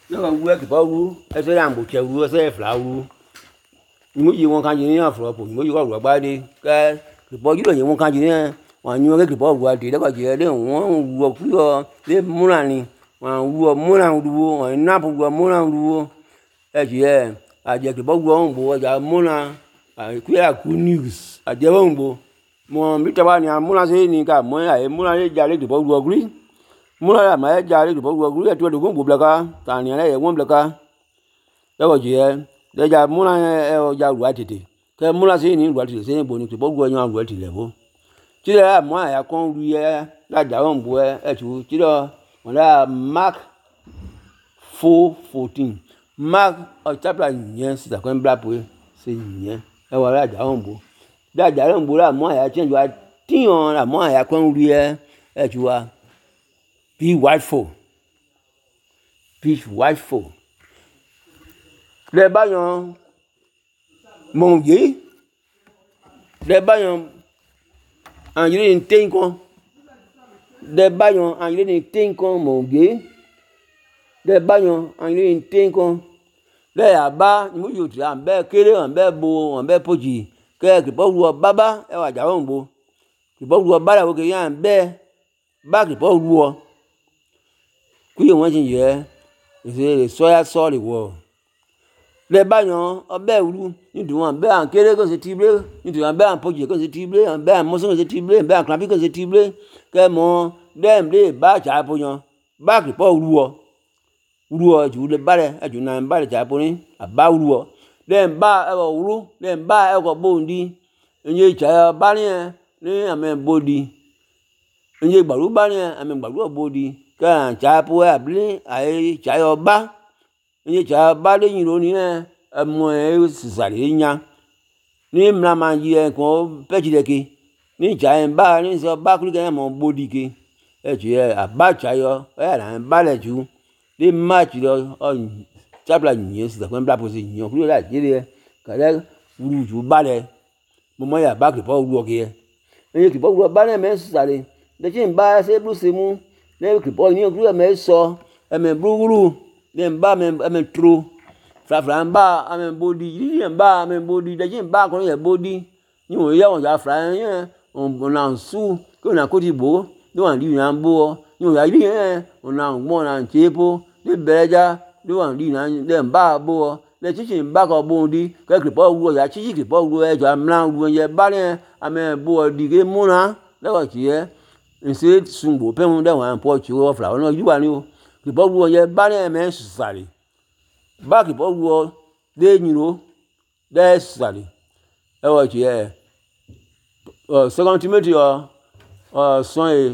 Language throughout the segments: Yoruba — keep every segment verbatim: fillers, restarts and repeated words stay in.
No we ke ba wu e se ya mbo che wu e se fla wu ni mo yi won kan ji ni afro po mo yi ko ru gba de ke ke bo ju ni won kan ji ni wa nyu ke ke bo ru ade le ko je de won wu ku yo le mura ni wa wu mura ru wa na po wu mura ru e ji e a je ke bo wu on bo ja mura ku ya ku news a je won bo mo mi ta ba ni mura se ni ka mo ya e mura le ja le ke bo ru gri mura ya ma ja le ke bo ru gri e to de ko bo bla ka ta ni le won bla ka le ko je le ja mura e o ja ru atete ke mura se ni ru atete se bo ni ke bo ru yan ru atete le bo ti le mo ya kon ru ye la ja won bo e tu ti do mo la mark four fourteen mark o chapter yen si ta kon bla po se yen e wa la ja won bo da ja won bo la mo ya change wa ti on la mo ya kon ru ye e tu wa be watchful be watchful le ba yan mo ye le ba yan an yiri n ten kon le ba yan an yiri n ten kon mo ye le ba yan an yiri n ten kon le ya ba ni mo yo ti an be kere an be bo an be poji ke ke bo ru baba e wa ja won bo ke bo ru ba la wo ke yan be ba ke bo ru ku ye won tin ye ise so ya so le wo le ba yan obe ru ni du an be an kere ko se ti bre ni du an be an poji ko se ti bre an be an mo so se ti bre be an klapi ko se ti bre ke mo dem le ba ja po yan ba ke bo ru o ru o ju le ba le e ju na ba le ja po ni aba ru o dem ba e ko ru dem ba e ko bo ndi nje ja ba ni ni ame bodi nje gbaru ba ni ame gbaru bodi ka ja po e abli ai ja yo ba nje ja ba le yin ro ni e mo e sisare nya ni mra ma yi e ko pe ji de ke ni ja en ba ni so ba kru ke mo bodi ke e ji e aba ja yo e la ba le ju ni match lo o chapla yin si ta kon bla po se yin kru la je de ka le ru ju ba le mo mo ya ba ke po ru o ke e ke po ru ba le me sisare de ji n ba se bru se mu le ke po ni kru me so e me bru le ba me me tro fra fra ba ame bodi yi ba ame bodi de ji ba ko ye bodi ni o ya won ja fra yen on na su ko na ko ti bo do an li na bo ni o ya ri yen on na mo na chepo de beja do an li na de ba bo le chi chi ba ko bo di ke ke po ru ya chi chi ke po ru e ja mla ru ye ba le ame bo di ke mu na le ko ti ye nse sun bo pe un de wan po chi o fra no yu wa ni o ke po ru ye ba le me sare ba ke po ru de yin ro de sare e wo ti e o second Timothy o o son e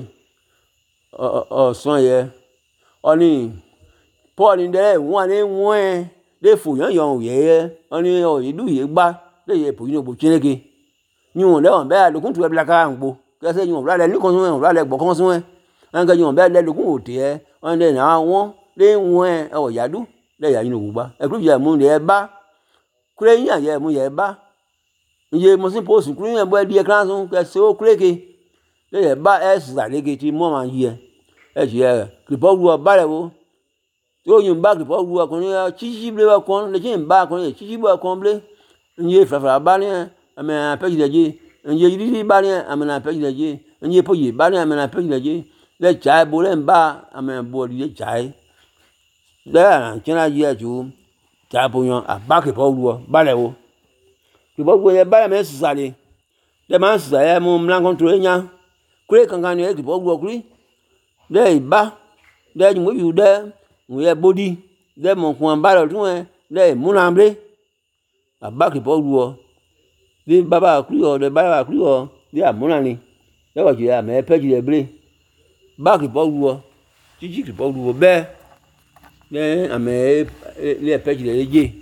o o son ye oni Paul ni de won ni won de fu yan yan ye oni o ilu ye gba de ye po yin bo chineke yun le won be alukun tu e bla ka ngbo ke se yun ra le ni kon so ra le gbo kon so e an ga yun be le lukun o te e on de na won le won e o ya du le ya yin o gba e group ye mu le ba kure yin ye mu ye ba ye mo sin post kure yin bo di e kan so ke se o kure ke le ye ba e sa le ke ti mo ma yi e e ji e ke bo ru ba le wo yo yin ba ke bo ru ko ni chi chi ble ba kon le jin ba kon ye chi chi ba kon ble nje fra fra ba ni ame pe ji de ji nje ri ba ni ame na pe ji de ji nje po yi ba ni ame na pe ji de ji le ja bo le ba ame bo di ja e le an china ji e ju ja bo yan aba ke bo ru ba le wo ke bo ru ye ba le me sare de ma sare mo mlan control nya kure kan kan ni ke bo ru kuri de ba de mo yu de mo ye body de mo kun ba lo tun e de mu na bre aba ke bo ru de baba kuri o de baba kuri o de amuna ni de ko ji ame pe ji de bre ba ke bo ru ji ji ke bo ru be de ame le pe ji de je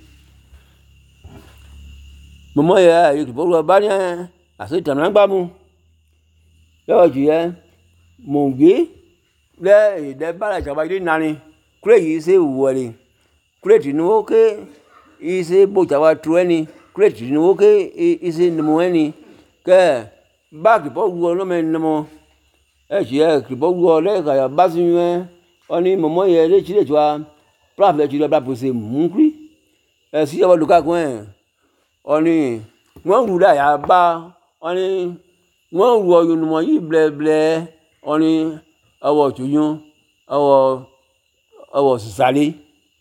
mo mo ya ke bo ru ba ni ase tan na gba mu de ko ji e mo gbe le de ba la jaba ri na ni kure yi se wo le kure ti nu ke ise bo jaba tro ni kure ti nu ke ise nu ni ke ba ke bo ru no me no e ji e ke bo ru le ka ya ba si yun oni mo mo ye le chi le jwa prophet tu dois poser mungri e si o luka gwen oni won ru da ya ba oni won ru oyun mo yi ble ble oni awo tuyun awo awo sisale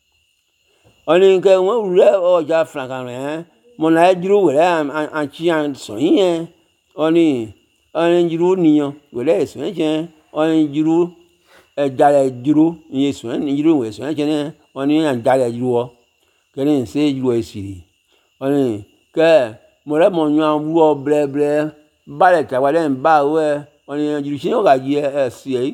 oni ke won ru le o ja frankan re mo na duro we an an chi an so yin oni oni duro niyan we le so yin oni duro e dale duro yin so ni duro we so yin oni an dale duro keni se duro esiri oni ke mo le mo yan wo ble ble ba le ta wa le ba we oni duro chin o ga ji e si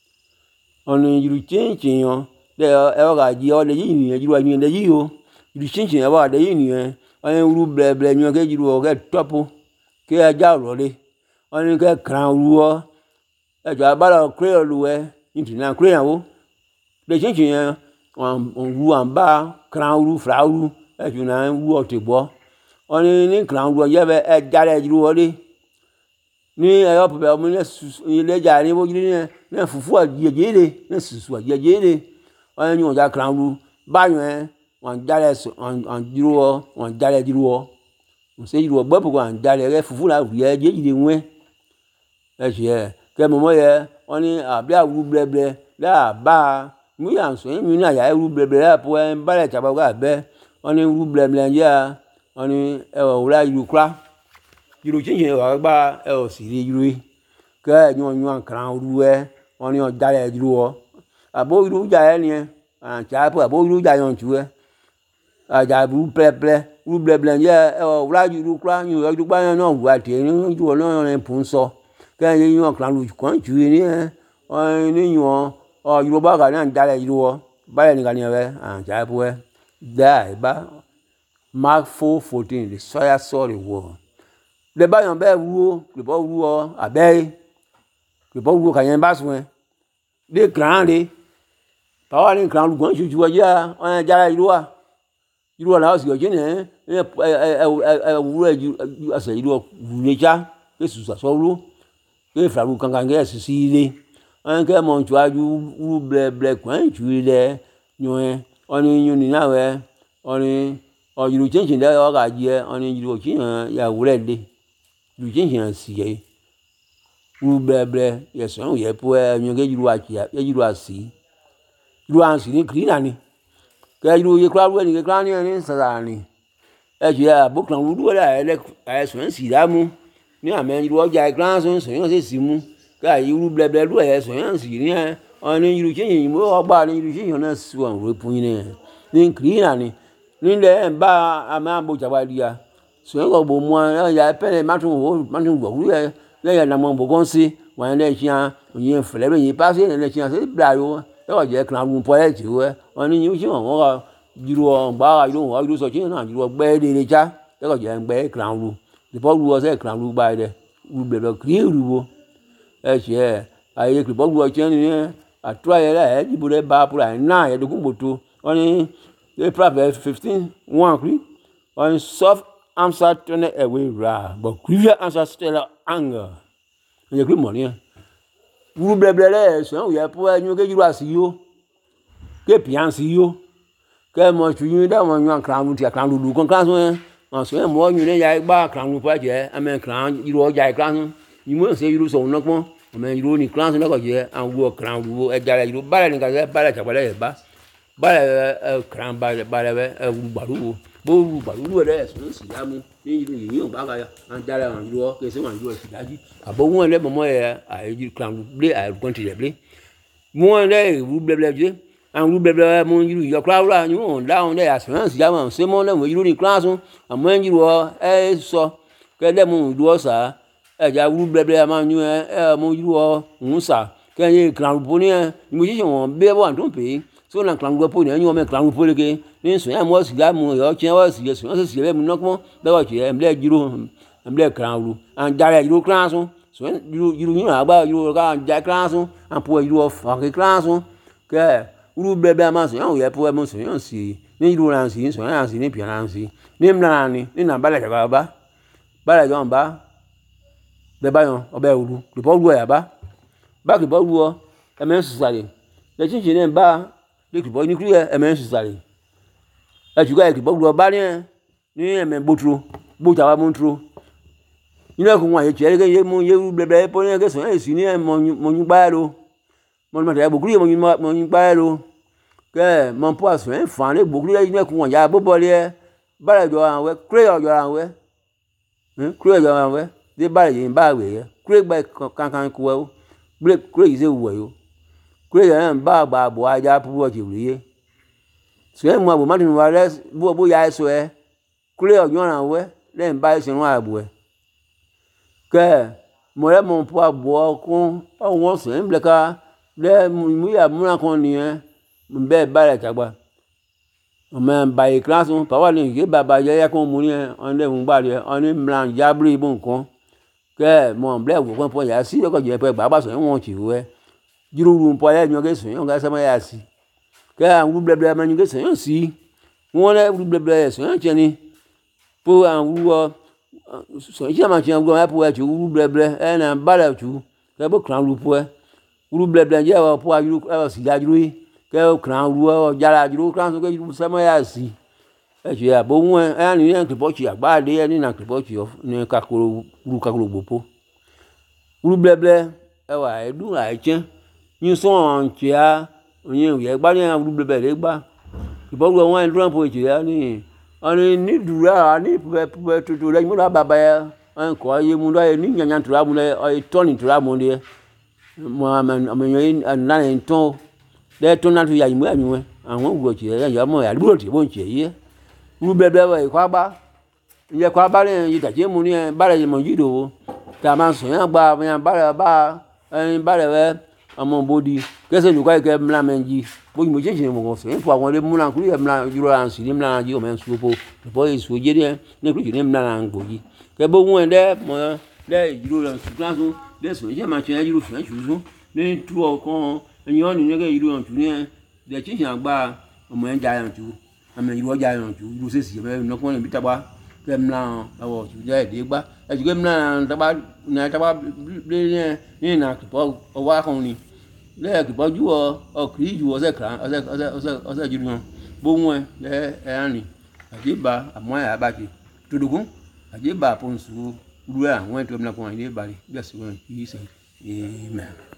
oni duro chin chin yo de e o ga ji o le yi ni duro yin le yi o duro chin chin e wa de yi ni oni ru ble ble nyo ke duro ke topo ke aja ro le oni ke kran ru o e ja ba lo kre lu we nti na kre yan wo de chin chin on ru an ba kran ru fra ru e ju na ru o te gbo oni ni kran ru ye be e ja le ru o le ni e o pe mo ni le ja ni bo ni na fufu a je je le na susu a je je le oni ni o ja kran ru ba yan wan ja le on on ru o wan ja le ru o mo se ru o gbo po wan ja le fufu la ru ye je je le wen e je ke mo mo ye oni abi a ru ble ble la ba mu ya so mi na ya ru ble ble la po en ba le ta ba ga be oni ru ble ble ya oni e o la ru kra ru chin chin wa gba e o si ri ru ke nyo nyo kran ru e oni o ja le ru o abo ru ja e ni an cha po abo ru ja yon chu e a ja ru ple ple ru ble ble ya e o la ru kra nyo ru gba yan no wa te ni ju no yan pun so ke yin yon kran ru kon chu ni e o ni yon o ru ba ga na ja le ru o ba le ni ga ni e an cha po e da e ba Mark four fourteen the soya saw the world le ba yan be ru le bo ru o abe le bo ru ka yan ba sun de kran le pa wa ni kran ru kon chu chu ya o ja le ru a ru o la o si o je ni e e e ru e ase ru o ru le ja ke su sa so ru ke fra ru kan kan ke si si le an ke mo chu aju ru ble ble kon chu le nyo e oni yun ni na we oni o ru chin chin de o ga je oni ru chin ya wu le le ru chin chin si ye ru ble ble ye so ye po e nyo ke ru a chi ye ru a si ru an si ni kri na ni ke ru ye kra ru ni ke kra ni ni sa sa ni e je a bo kran ru la ele e so si da mu ni amen ru o ja kran so so yan se si mu ka ru ble ble ru e so yan si ni oni ru chin chin mo o gba ni ru chin chin na su an ru pun ni ni kri na ni ni le ba ama bo ja wa dia so yan go bo mo ya pe le ma tun wo ma tun go ru e le ya na mo bo kon si wan le chian yin fle be yin pa se le chian se bla yo e o je kran ru po e ji we oni yin chin won ga jiru o gba ga ru o ru so chin na jiru o gbe de le ja e ko je gbe kran ru le bo ru o se kran ru gba de ru be lo kri ru wo e je aye kri bo ru o chen ni atua ye la e ji bo le ba pu la na ye dogun boto oni the Proverbs fifteen one kri on soft answer turn away wrath but grievous answer still anger ye kri mo ni ru ble ble le so ye po e nyu ke jiru asi yo ke pian si yo ke mo chu yin da mo nyu kran ru ti kran ru kon kran so en so en mo nyu ne ya gba kran ru pa je amen kran jiru o ja kran ni mo se jiru so no pon amen jiru ni kran so na ko je an wo kran ru e ja le jiru ba le ni ka se ba le cha ba le ba ba le kran ba le ba le e ru ba ru bo ru ba ru le so si da mu ni jiru yin ba ga ya an ja le an jiru ke se wan jiru si da ji abo won le mo mo ye a jiru kran ru ble a kon ti le ble mo le ru ble ble je an ru ble ble mo jiru yo kra ru ni won da on le assurance ja mo se mo le mo jiru ni kran so amo jiru e so ke le mo ru o sa e ja ru ble ble ma nyu e mo jiru o un sa ke ye kran ru bo ni mo ji won be bo an tun pe so na kran ru po ni nyu me kran ru po le ke ni so ya mo si ga mo yo chen wa si so so si le mo no ko be wo che em le jiru em le kran ru an ja le jiru kran so so jiru jiru ni agba jiru ka ja kran so an po jiru o fa ke kran so ke ru ble ble ma so yan ye po mo so yan si ni jiru ran si so yan si ni pian ran si ni mna ni ni na ba le ka ba ba le jo ba be ba yon o be ru le po ru ya ba ba ke bo ru o e me su sa le le chin chin ba le ki bo ni kru e me su sare e ju ga ki bo glo ba ni ni e me botro bo ta wa montro ni le ko wa ye che ke ye mu ye ru ble ble po ni ke so e si ni e mo mo nyu ba lo mo ma ta bo kru ye mo nyu mo nyu ba lo ke mo po aso e fa le bo kru ye ni ko wa ya bo bo le ba le jo an we kru yo jo an we hm kru yo jo an we de ba le yin ba we ye kru gba kan kan ku o ble kru yi se wo yo kru ye an ba ba bo aja pu o ti ri ye so e mo abo ma tin wa le bo bo ya so e kru yo jo an we le ba se run abo e ke mo le mo po abo kun o won so e ble ka le mu ya mu na kon ni e be ba le tagba o me ba e class un pa wa ni ke baba je ya kon mu ni e on le mu ba le on ni mlan jabri bo nkan ke mo ble wo kon po ya si ko je pe gba ba so won ti we jiru ru po le nyo ke so yon ga se ma ya si ke an ru ble ble ma nyu ke so yon si won le ru ble ble so yon che ni po an ru o so je ma che an ru ma po e chu ru ble ble e na ba le chu ke bo kran ru po e ru ble ble je o po ayu e si ja jiru ke o kran ru o jara jiru kran so ke jiru se ma ya si e che ya bo won e ni en ke po chi agba de e ni na ke po chi ni kakoro ru kakoro gbopo ru ble ble e wa e du la e chen ni so an che a yin ye gba ni ru ble ble le gba ke bo ru won en drum po che ya ni ani ni dura ni pe pe to le mu la baba ya an ko ye mu la ni nya nya tura mu le o to ni tura mu de mo am yin na en ton le ton na tu ya mu anyu àwọn wo che ya ya mo ya lu ti bo che ye ru ble ble wa kwa ba ye kwa ba le yi ta je mu ni ba le mo ji do ta ma so yan gba yan ba le ba en ba le we ọmọ bodi kese lu kwa ke mla menji bo mo je je mo so en po àwọn le mla ku ye mla juro an si ni mla ji o men su po bo yi su je ni ni ku ji ni mla an gbo ji ke bo won de mo de juro an su class de so je ma che juro fen su su ni tu o kan eyan ni ne ke juro an tu ni de chi chan gba ọmọ en ja yan tu ame juro ja yan tu juro se si me no kon bi ta ba ke mla awo tu je de gba e ju ke mla ta ba na ta ba le ni na po o wa kon ni le ki bo ju o o kri ju o se kran o se o se o se o se jiru bo won le e ani aje ba amo ya ba ti tudugun aje ba pon su ru àwọn to mla kon ni ba ri bi se won yi se amen.